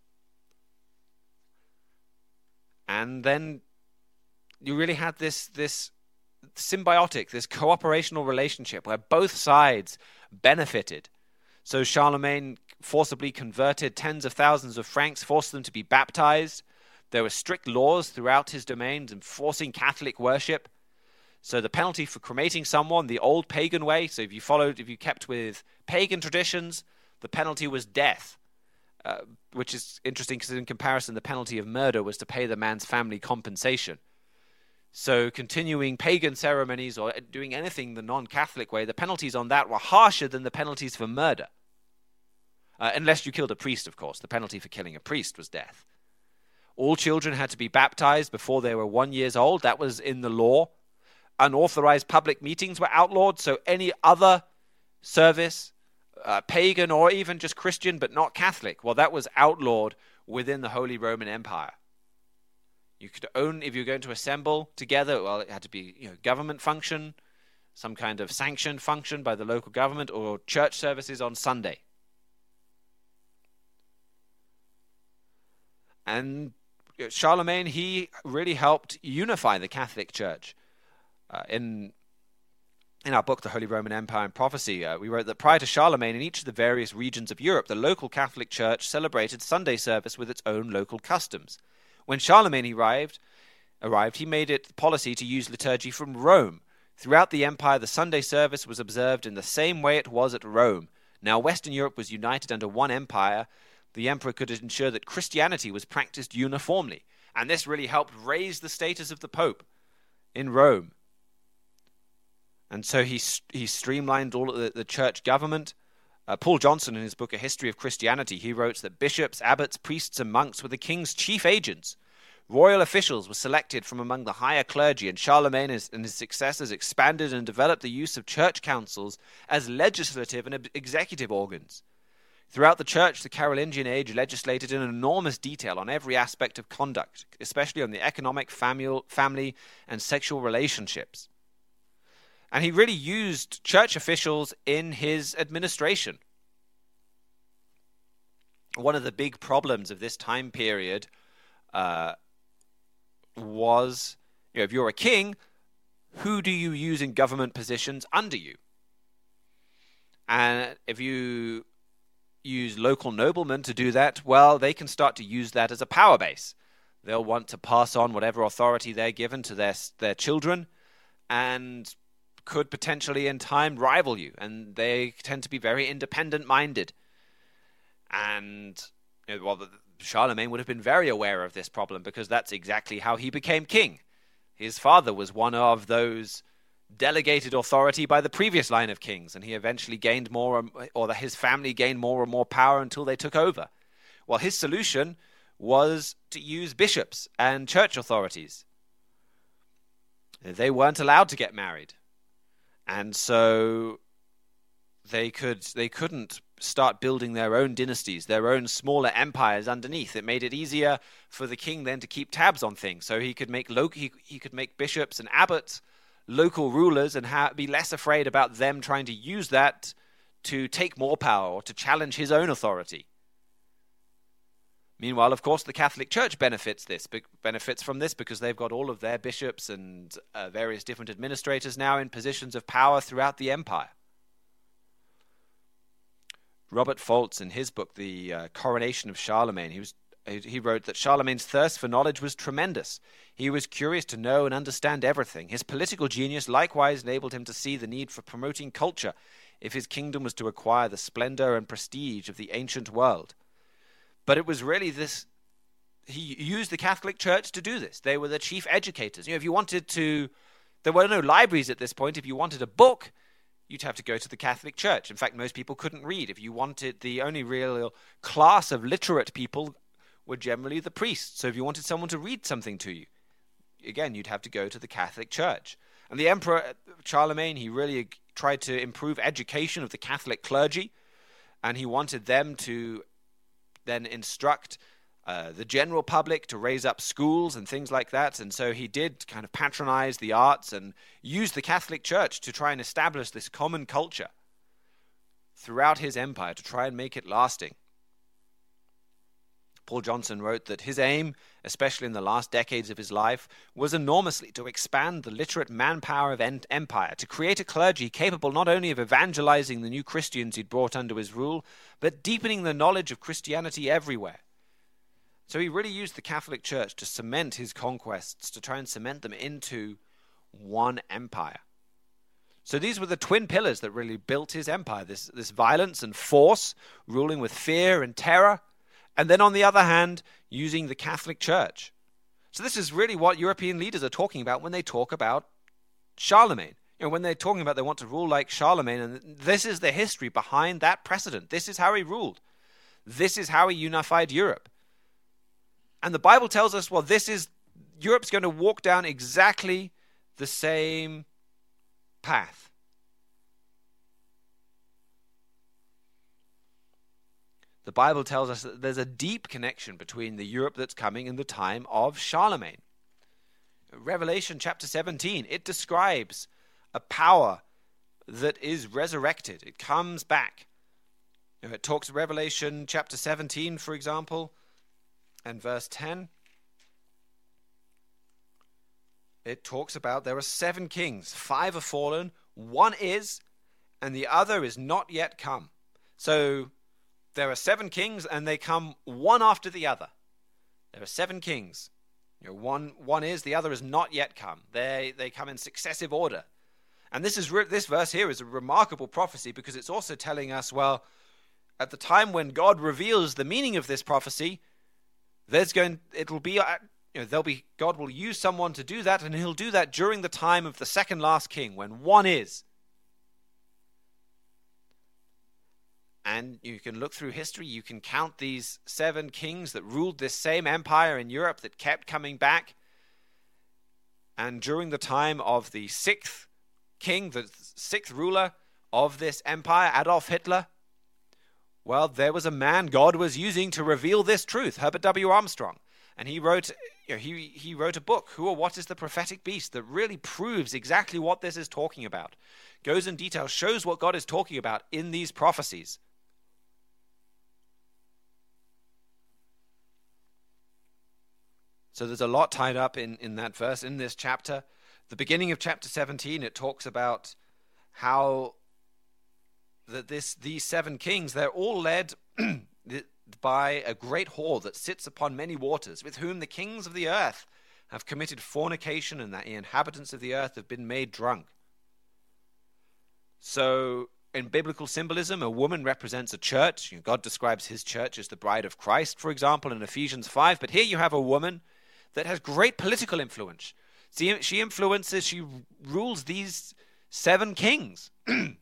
S5: And then you really had this, this symbiotic, this cooperational relationship where both sides benefited. So Charlemagne forcibly converted tens of thousands of Franks, forced them to be baptized. There were strict laws throughout his domains enforcing Catholic worship. So the penalty for cremating someone, the old pagan way, so if you followed, if you kept with pagan traditions, the penalty was death, uh, which is interesting because in comparison, the penalty of murder was to pay the man's family compensation. So continuing pagan ceremonies or doing anything the non-Catholic way, the penalties on that were harsher than the penalties for murder. Uh, unless you killed a priest, of course. The penalty for killing a priest was death. All children had to be baptized before they were one years old. That was in the law. Unauthorized public meetings were outlawed, so any other service, uh, pagan or even just Christian but not Catholic, well, that was outlawed within the Holy Roman Empire. You could own, if you were going to assemble together, well, it had to be, you know, government function, some kind of sanctioned function by the local government, or church services on Sunday. And Charlemagne, he really helped unify the Catholic Church. Uh, in in our book, The Holy Roman Empire and Prophecy, uh, we wrote that prior to Charlemagne, in each of the various regions of Europe, the local Catholic Church celebrated Sunday service with its own local customs. When Charlemagne arrived, arrived, he made it policy to use liturgy from Rome. Throughout the empire, the Sunday service was observed in the same way it was at Rome. Now, Western Europe was united under one empire. The emperor could ensure that Christianity was practiced uniformly. And this really helped raise the status of the Pope in Rome. And so he he streamlined all of the, the church government. Uh, Paul Johnson, in his book A History of Christianity, he wrote that bishops, abbots, priests, and monks were the king's chief agents. Royal officials were selected from among the higher clergy, and Charlemagne and his successors expanded and developed the use of church councils as legislative and executive organs. Throughout the church, the Carolingian age legislated in enormous detail on every aspect of conduct, especially on the economic, family, and sexual relationships. And he really used church officials in his administration. One of the big problems of this time period uh, was, you know, if you're a king, who do you use in government positions under you? And if you use local noblemen to do that, well, they can start to use that as a power base. They'll want to pass on whatever authority they're given to their their children, and could potentially in time rival you, and they tend to be very independent-minded. And you know, well, Charlemagne would have been very aware of this problem because that's exactly how he became king. His father was one of those delegated authority by the previous line of kings, and he eventually gained more, or that his family gained more and more power until they took over. Well, his solution was to use bishops and church authorities. They weren't allowed to get married. And so they could they couldn't start building their own dynasties, their own smaller empires underneath. It made it easier for the king then to keep tabs on things. So he could make local, he, he could make bishops and abbots local rulers and ha- be less afraid about them trying to use that to take more power or to challenge his own authority. Meanwhile, of course, the Catholic Church benefits this benefits from this because they've got all of their bishops and uh, various different administrators now in positions of power throughout the empire. Robert Foltz, in his book, The uh, Coronation of Charlemagne, he was he wrote that Charlemagne's thirst for knowledge was tremendous. He was curious to know and understand everything. His political genius likewise enabled him to see the need for promoting culture if his kingdom was to acquire the splendor and prestige of the ancient world. But it was really this, he used the Catholic Church to do this. They were the chief educators. You know, if you wanted to, there were no libraries at this point. If you wanted a book, you'd have to go to the Catholic Church. In fact, most people couldn't read. If you wanted, the only real class of literate people were generally the priests. So if you wanted someone to read something to you, again, you'd have to go to the Catholic Church. And the Emperor Charlemagne, he really tried to improve education of the Catholic clergy, and he wanted them to then instruct uh, the general public, to raise up schools and things like that. And so he did kind of patronize the arts and use the Catholic Church to try and establish this common culture throughout his empire to try and make it lasting. Paul Johnson wrote that his aim, especially in the last decades of his life, was enormously to expand the literate manpower of en- empire, to create a clergy capable not only of evangelizing the new Christians he'd brought under his rule, but deepening the knowledge of Christianity everywhere. So he really used the Catholic Church to cement his conquests, to try and cement them into one empire. So these were the twin pillars that really built his empire, this, this violence and force, ruling with fear and terror, and then on the other hand, using the Catholic Church. So this is really what European leaders are talking about when they talk about Charlemagne. You know, when they're talking about they want to rule like Charlemagne, and this is the history behind that precedent. This is how he ruled. This is how he unified Europe. And the Bible tells us, well, this is, Europe's going to walk down exactly the same path. The Bible tells us that there's a deep connection between the Europe that's coming and the time of Charlemagne. Revelation chapter seventeen, it describes a power that is resurrected. It comes back. You know, it talks Revelation chapter seventeen, for example, and verse ten. It talks about there are seven kings. Five are fallen, one is, and the other is not yet come. So there are seven kings, and they come one after the other. There are seven kings. You know, one one is, the other is not yet come. They they come in successive order. And this is re- this verse here is a remarkable prophecy because it's also telling us, well, at the time when God reveals the meaning of this prophecy, there's going it'll be uh, you know there'll be God will use someone to do that, and he'll do that during the time of the second last king when one is. And you can look through history, you can count these seven kings that ruled this same empire in Europe that kept coming back. And during the time of the sixth king, the sixth ruler of this empire, Adolf Hitler, well, there was a man God was using to reveal this truth, Herbert W. Armstrong. And he wrote, you know, he, he wrote a book, Who or What is the Prophetic Beast, that really proves exactly what this is talking about. Goes in detail, shows what God is talking about in these prophecies. So there's a lot tied up in, in that verse, in this chapter. The beginning of chapter seventeen, it talks about how that this these seven kings, they're all led by a great whore that sits upon many waters, with whom the kings of the earth have committed fornication, and that the inhabitants of the earth have been made drunk. So in biblical symbolism, a woman represents a church. You know, God describes his church as the bride of Christ, for example, in Ephesians five. But here you have a woman that has great political influence. See, she influences, she rules these seven kings.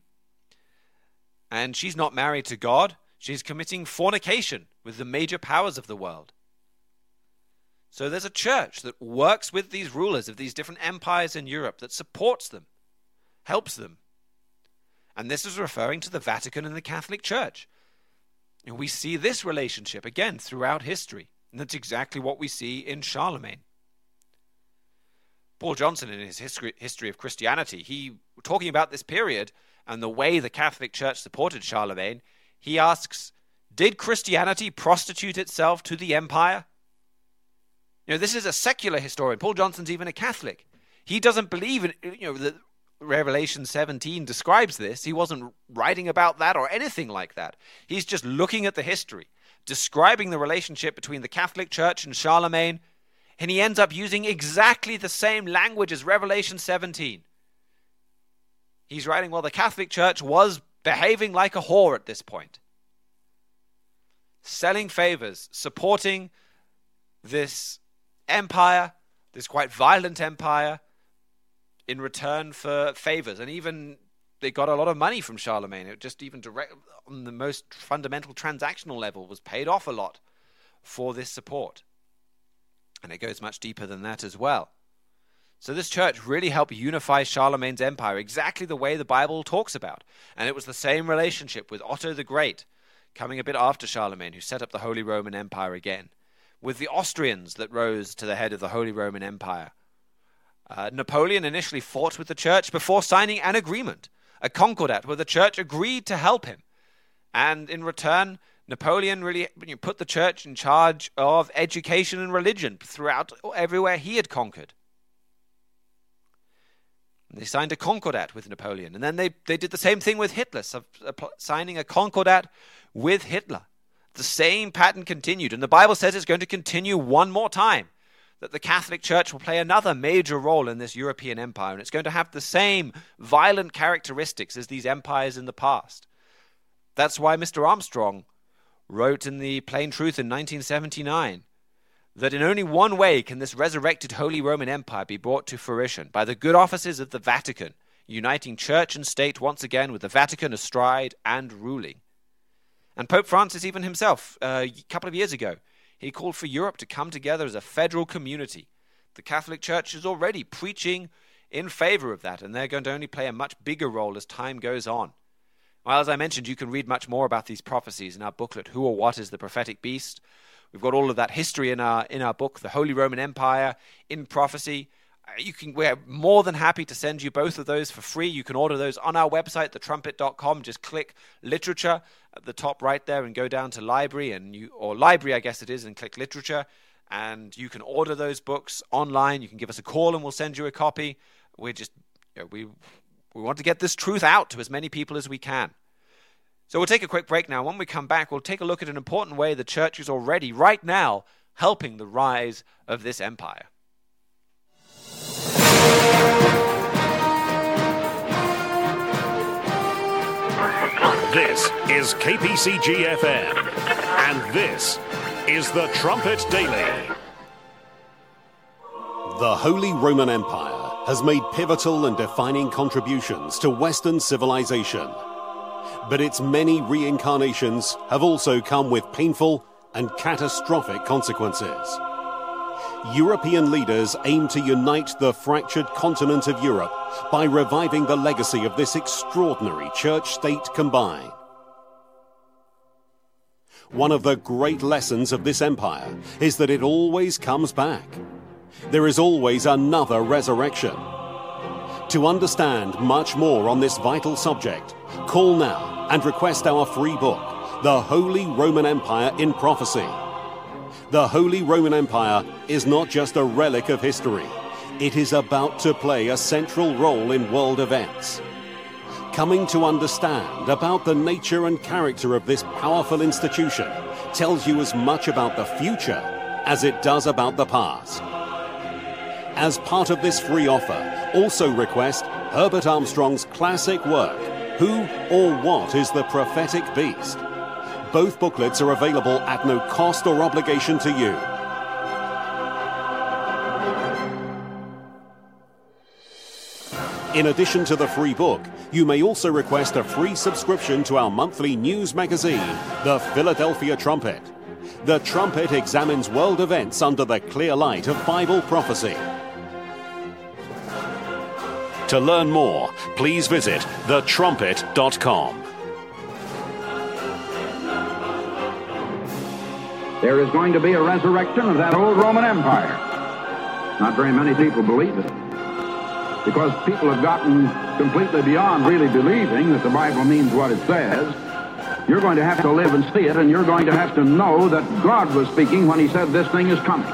S5: And she's not married to God. She's committing fornication with the major powers of the world. So there's a church that works with these rulers of these different empires in Europe, that supports them, helps them. And this is referring to the Vatican and the Catholic Church. And we see this relationship again throughout history. And that's exactly what we see in Charlemagne. Paul Johnson, in his history, history of Christianity, he, talking about this period and the way the Catholic Church supported Charlemagne, he asks, did Christianity prostitute itself to the empire? You know, this is a secular historian. Paul Johnson's even a Catholic. He doesn't believe in, you know, that Revelation seventeen describes this. He wasn't writing about that or anything like that. He's just looking at the history, describing the relationship between the Catholic Church and Charlemagne, and he ends up using exactly the same language as Revelation seventeen. He's writing, well, the Catholic Church was behaving like a whore at this point, selling favors, supporting this empire, this quite violent empire, in return for favors. And even they got a lot of money from Charlemagne. It just even direct on the most fundamental transactional level was paid off a lot for this support. And it goes much deeper than that as well. So this church really helped unify Charlemagne's empire exactly the way the Bible talks about. And it was the same relationship with Otto the Great, coming a bit after Charlemagne, who set up the Holy Roman Empire again. with the Austrians that rose to the head of the Holy Roman Empire. Uh, Napoleon initially fought with the church before signing an agreement, a concordat, where the church agreed to help him. And in return, Napoleon really put the church in charge of education and religion throughout everywhere he had conquered. They signed a concordat with Napoleon. And then they, they did the same thing with Hitler, so, uh, signing a concordat with Hitler. The same pattern continued. And the Bible says it's going to continue one more time, that the Catholic Church will play another major role in this European empire. And it's going to have the same violent characteristics as these empires in the past. That's why Mister Armstrong wrote in the Plain Truth in nineteen seventy-nine that in only one way can this resurrected Holy Roman Empire be brought to fruition, by the good offices of the Vatican, uniting church and state once again with the Vatican astride and ruling. And Pope Francis even himself, uh, a couple of years ago, he called for Europe to come together as a federal community. The Catholic Church is already preaching in favor of that, and they're going to only play a much bigger role as time goes on. Well, as I mentioned, you can read much more about these prophecies in our booklet, Who or What is the Prophetic Beast? We've got all of that history in our in our book, The Holy Roman Empire in Prophecy. Uh, you can we're more than happy to send you both of those for free. You can order those on our website, the trumpet dot com. Just click Literature at the top right there and go down to Library, and you or Library, I guess it is, and click Literature. And you can order those books online. You can give us a call and we'll send you a copy. We're just you know, we we want to get this truth out to as many people as we can. So we'll take a quick break now. When we come back, we'll take a look at an important way the church is already, right now, helping the rise of this empire.
S1: This is K P C G F M, and this is the Trumpet Daily.
S6: The Holy Roman Empire has made pivotal and defining contributions to Western civilization. But its many reincarnations have also come with painful and catastrophic consequences. European leaders aim to unite the fractured continent of Europe by reviving the legacy of this extraordinary church-state combine. One of the great lessons of this empire is that it always comes back. There is always another resurrection. To understand much more on this vital subject, call now and request our free book, The Holy Roman Empire in Prophecy. The Holy Roman Empire is not just a relic of history. It is about to play a central role in world events. Coming to understand about the nature and character of this powerful institution tells you as much about the future as it does about the past. As part of this free offer, also request Herbert Armstrong's classic work, Who or What is the Prophetic Beast? Both booklets are available at no cost or obligation to you. In addition to the free book, you may also request a free subscription to our monthly news magazine, The Philadelphia Trumpet. The Trumpet examines world events under the clear light of Bible prophecy.
S1: To learn more, please visit the trumpet dot com.
S2: There is going to be a resurrection of that old Roman Empire. Not very many people believe it, because people have gotten completely beyond really believing that the Bible means what it says. You're going to have to live and see it, and you're going to have to know that God was speaking when he said this thing is coming.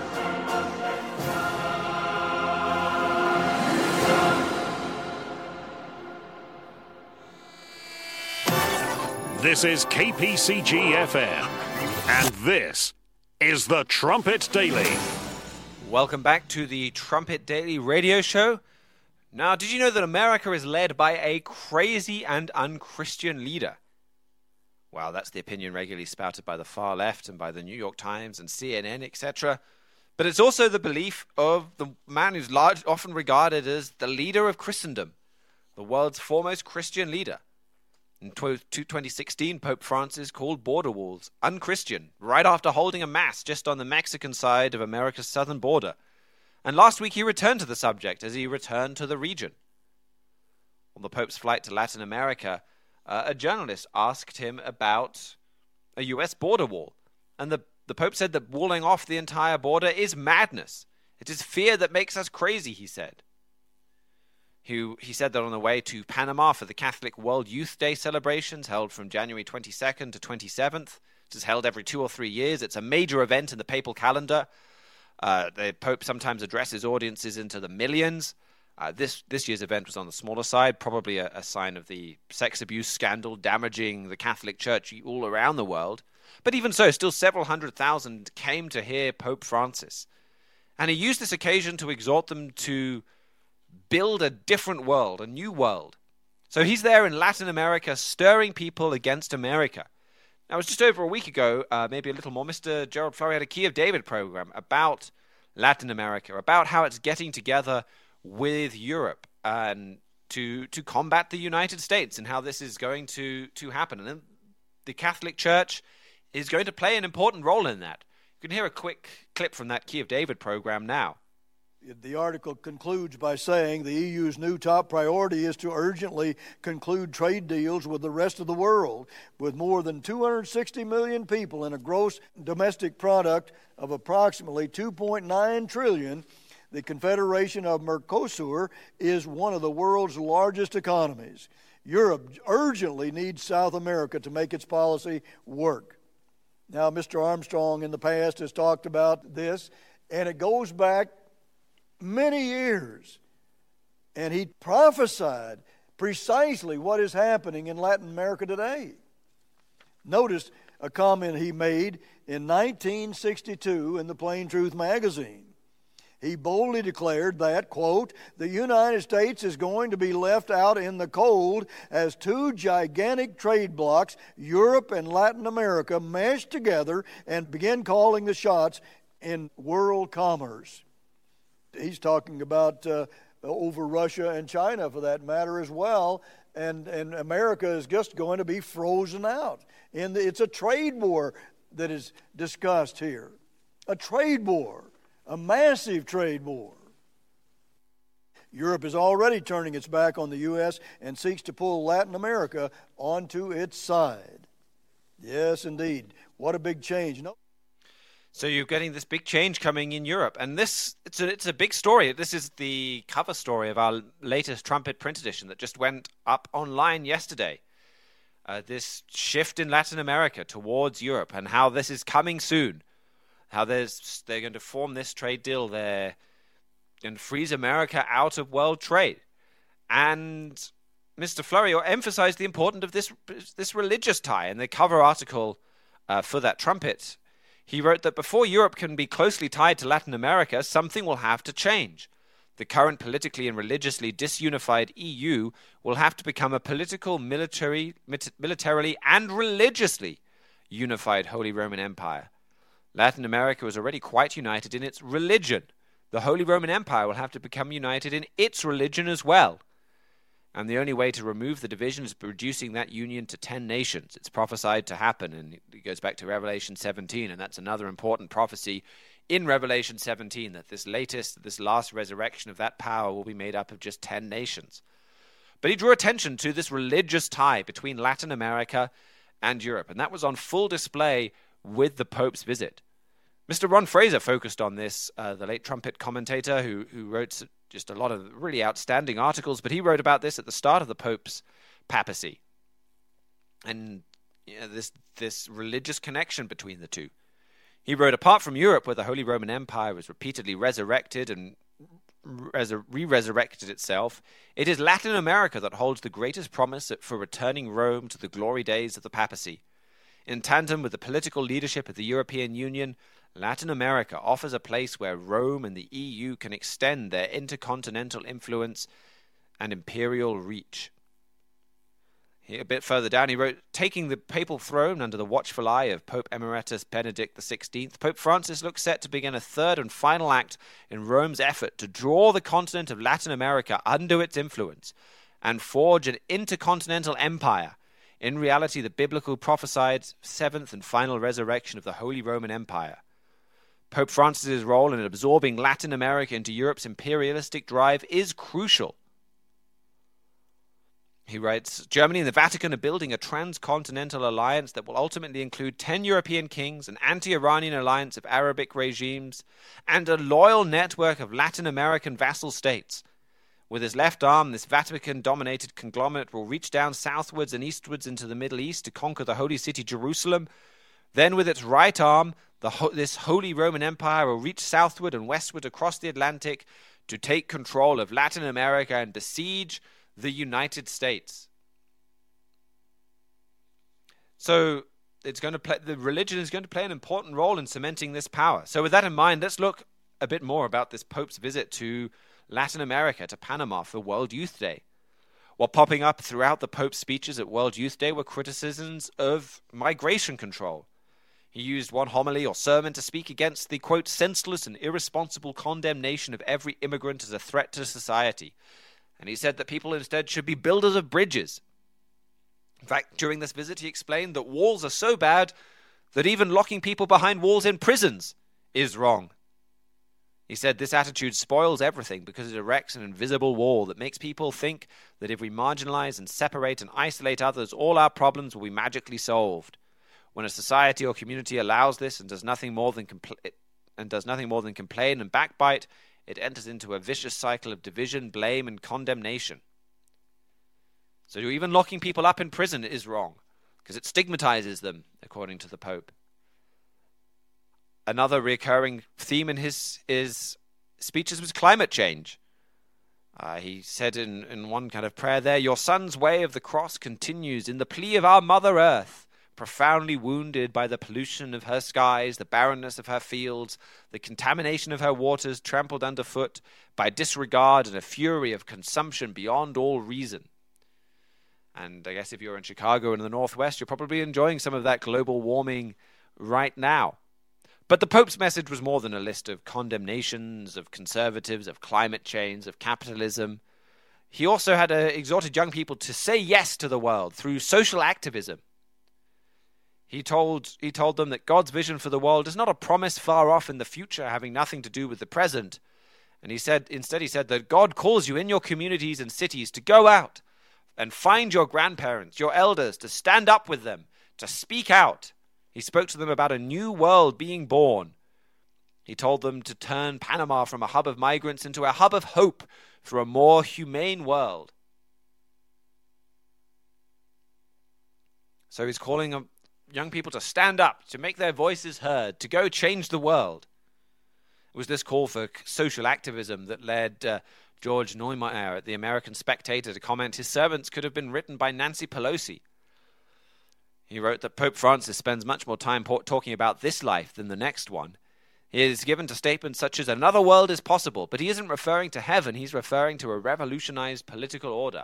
S1: This is K P C G F M, and this is the Trumpet Daily.
S5: Welcome back to the Trumpet Daily radio show. Now, did you know that America is led by a crazy and unchristian leader? Well, that's the opinion regularly spouted by the far left and by the New York Times and C N N, et cetera. But it's also the belief of the man who's large, often regarded as the leader of Christendom, the world's foremost Christian leader. In twenty sixteen, Pope Francis called border walls unchristian, right after holding a mass just on the Mexican side of America's southern border. And last week he returned to the subject as he returned to the region. On the Pope's flight to Latin America, uh, a journalist asked him about a U S border wall. And the The Pope said that walling off the entire border is madness. It is fear that makes us crazy, he said. He, he said that on the way to Panama for the Catholic World Youth Day celebrations held from January twenty-second to twenty-seventh. It is held every two or three years. It's a major event in the papal calendar. Uh, the Pope sometimes addresses audiences into the millions. Uh, this this year's event was on the smaller side, probably a, a sign of the sex abuse scandal damaging the Catholic Church all around the world. But even so, still several hundred thousand came to hear Pope Francis. And he used this occasion to exhort them to build a different world, a new world. So he's there in Latin America, stirring people against America. Now, it was just over a week ago, uh, maybe a little more, Mister Gerald Flurry had a Key of David program about Latin America, about how it's getting together with Europe and to to combat the United States and how this is going to, to happen. And then the Catholic Church is going to play an important role in that. You can hear a quick clip from that Key of David program now.
S4: The article concludes by saying the E U's new top priority is to urgently conclude trade deals with the rest of the world. With more than two hundred sixty million people and a gross domestic product of approximately two point nine trillion dollars, the Confederation of Mercosur is one of the world's largest economies. Europe urgently needs South America to make its policy work. Now, Mister Armstrong in the past has talked about this, and it goes back many years, and he prophesied precisely what is happening in Latin America today. Notice a comment he made in nineteen sixty-two in the Plain Truth magazine. He boldly declared that, quote, the United States is going to be left out in the cold as two gigantic trade blocs, Europe and Latin America, mesh together and begin calling the shots in world commerce. He's talking about uh, over Russia and China, for that matter, as well. And, and America is just going to be frozen out. And it's a trade war that is discussed here. A trade war. A massive trade war. Europe is already turning its back on the U S and seeks to pull Latin America onto its side. Yes, indeed. What a big change. No.
S5: So you're getting this big change coming in Europe, and this it's a, it's a big story. This is the cover story of our latest Trumpet print edition that just went up online yesterday. Uh, this shift in Latin America towards Europe and how this is coming soon. How there's they're going to form this trade deal there and freeze America out of world trade. And Mister Flurry emphasized the importance of this this religious tie. In the cover article uh, for that Trumpet, he wrote that before Europe can be closely tied to Latin America, something will have to change. The current politically and religiously disunified E U will have to become a political, military, militarily, and religiously unified Holy Roman Empire. Latin America was already quite united in its religion. The Holy Roman Empire will have to become united in its religion as well. And the only way to remove the division is by reducing that union to ten nations. It's prophesied to happen, and it goes back to Revelation seventeen, and that's another important prophecy in Revelation seventeen, that this latest, this last resurrection of that power will be made up of just ten nations. But he drew attention to this religious tie between Latin America and Europe, and that was on full display with the Pope's visit. Mister Ron Fraser focused on this, uh, the late Trumpet commentator who, who wrote just a lot of really outstanding articles, but he wrote about this at the start of the Pope's papacy. And you know, this, this religious connection between the two. He wrote, apart from Europe, where the Holy Roman Empire was repeatedly resurrected and re-resurrected itself, it is Latin America that holds the greatest promise for returning Rome to the glory days of the papacy. In tandem with the political leadership of the European Union, Latin America offers a place where Rome and the E U can extend their intercontinental influence and imperial reach. Here, a bit further down, he wrote, taking the papal throne under the watchful eye of Pope Emeritus Benedict the sixteenth, Pope Francis looks set to begin a third and final act in Rome's effort to draw the continent of Latin America under its influence and forge an intercontinental empire. In reality, the biblical prophesied seventh and final resurrection of the Holy Roman Empire. Pope Francis's role in absorbing Latin America into Europe's imperialistic drive is crucial. He writes, Germany and the Vatican are building a transcontinental alliance that will ultimately include ten European kings, an anti-Iranian alliance of Arabic regimes, and a loyal network of Latin American vassal states. With his left arm, this Vatican-dominated conglomerate will reach down southwards and eastwards into the Middle East to conquer the holy city Jerusalem. Then with its right arm, the ho- this Holy Roman Empire will reach southward and westward across the Atlantic to take control of Latin America and besiege the United States. So it's going to play, the religion is going to play an important role in cementing this power. So with that in mind, let's look a bit more about this Pope's visit to Latin America, to Panama for World Youth Day. What popping up throughout the Pope's speeches at World Youth Day were criticisms of migration control. He used one homily or sermon to speak against the, quote, senseless and irresponsible condemnation of every immigrant as a threat to society. And he said that people instead should be builders of bridges. In fact, during this visit, he explained that walls are so bad that even locking people behind walls in prisons is wrong. He said this attitude spoils everything because it erects an invisible wall that makes people think that if we marginalize and separate and isolate others, all our problems will be magically solved. When a society or community allows this and does nothing more than compl- and does nothing more than complain and backbite, it enters into a vicious cycle of division, blame, and condemnation. So even locking people up in prison is wrong, because it stigmatizes them, according to the Pope. Another recurring theme in his, his speeches was climate change. Uh, he said in, in one kind of prayer there, "Your son's way of the cross continues in the plea of our Mother Earth, profoundly wounded by the pollution of her skies, the barrenness of her fields, the contamination of her waters trampled underfoot by disregard and a fury of consumption beyond all reason." And I guess if you're in Chicago and in the Northwest, you're probably enjoying some of that global warming right now. But the Pope's message was more than a list of condemnations of conservatives, of climate change, of capitalism. He also had uh, exhorted young people to say yes to the world through social activism. He told he told them that God's vision for the world is not a promise far off in the future having nothing to do with the present. And he said instead he said that God calls you in your communities and cities to go out and find your grandparents, your elders, to stand up with them, to speak out. He spoke to them about a new world being born. He told them to turn Panama from a hub of migrants into a hub of hope for a more humane world. So he's calling them young people to stand up, to make their voices heard, to go change the world. It was this call for social activism that led uh, George Neumeyer at the American Spectator to comment his sermons could have been written by Nancy Pelosi. He wrote that Pope Francis spends much more time talking about this life than the next one. He is given to statements such as another world is possible, but he isn't referring to heaven, he's referring to a revolutionized political order.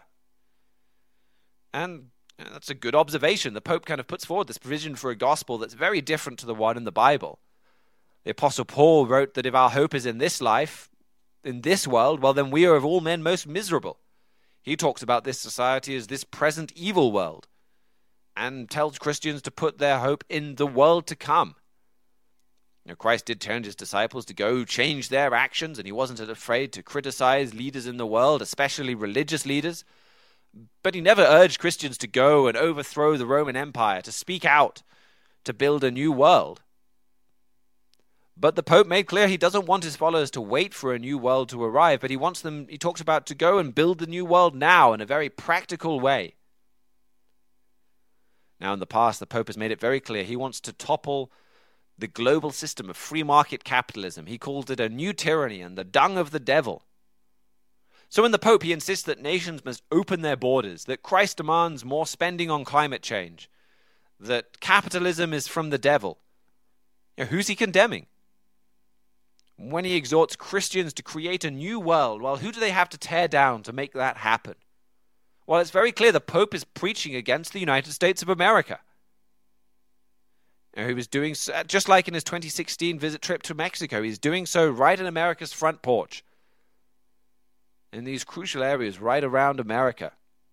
S5: And that's a good observation. The Pope kind of puts forward this provision for a gospel that's very different to the one in the Bible. The Apostle Paul wrote that if our hope is in this life, in this world, well, then we are of all men most miserable. He talks about this society as this present evil world and tells Christians to put their hope in the world to come. Now, Christ did turn his disciples to go change their actions, and he wasn't afraid to criticize leaders in the world, especially religious leaders. But he never urged Christians to go and overthrow the Roman Empire, to speak out, to build a new world. But the Pope made clear he doesn't want his followers to wait for a new world to arrive, but he wants them, he talks about to go and build the new world now in a very practical way. Now, in the past, the Pope has made it very clear he wants to topple the global system of free market capitalism. He called it a new tyranny and the dung of the devil. So in the Pope, he insists that nations must open their borders, that Christ demands more spending on climate change, that capitalism is from the devil. You know, who's he condemning? When he exhorts Christians to create a new world, well, who do they have to tear down to make that happen? Well, it's very clear the Pope is preaching against the United States of America. You know, he was doing, so, just like in his twenty sixteen visit trip to Mexico, he's doing so right in America's front porch, in these crucial areas right around America.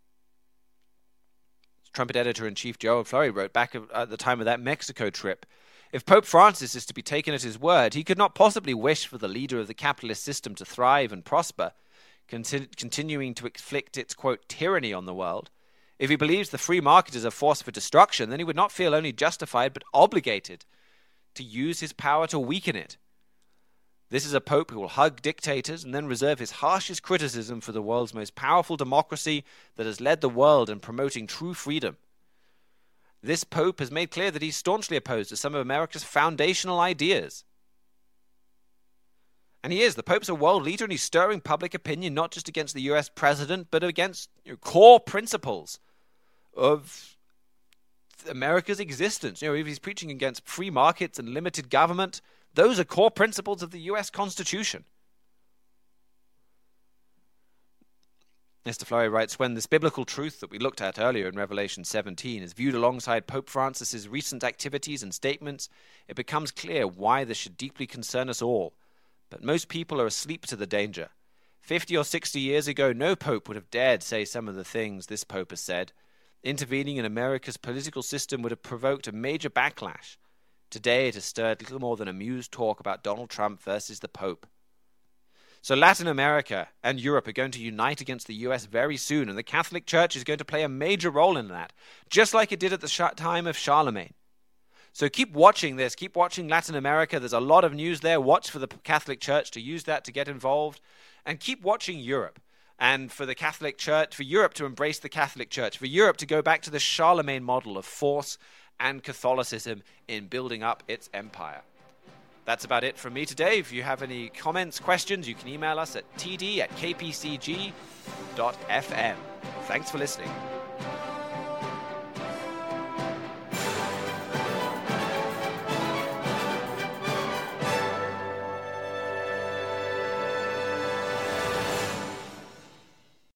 S5: Trumpet editor-in-chief Gerald Flurry wrote back at the time of that Mexico trip, if Pope Francis is to be taken at his word, he could not possibly wish for the leader of the capitalist system to thrive and prosper, continu- continuing to inflict its, quote, tyranny on the world, If he believes the free market is a force for destruction, then he would not feel only justified but obligated to use his power to weaken it. This is a pope who will hug dictators and then reserve his harshest criticism for the world's most powerful democracy that has led the world in promoting true freedom. This pope has made clear that he's staunchly opposed to some of America's foundational ideas. And he is. The Pope's a world leader, and he's stirring public opinion not just against the U S president, but against, you know, core principles of America's existence. You know, if he's preaching against free markets and limited government, those are core principles of the U S Constitution. Mister Fleury writes, when this biblical truth that we looked at earlier in Revelation seventeen is viewed alongside Pope Francis's recent activities and statements, it becomes clear why this should deeply concern us all. But most people are asleep to the danger. Fifty or sixty years ago, no pope would have dared say some of the things this pope has said. Intervening in America's political system would have provoked a major backlash. Today, it has stirred little more than amused talk about Donald Trump versus the Pope. So Latin America and Europe are going to unite against the U S very soon, and the Catholic Church is going to play a major role in that, just like it did at the time of Charlemagne. So keep watching this. Keep watching Latin America. There's a lot of news there. Watch for the Catholic Church to use that to get involved. And keep watching Europe. And for the Catholic Church, for Europe to embrace the Catholic Church, for Europe to go back to the Charlemagne model of force and Catholicism in building up its empire. That's about it from me today. If you have any comments, questions, you can email us at t d at k p c g dot f m. Thanks for listening.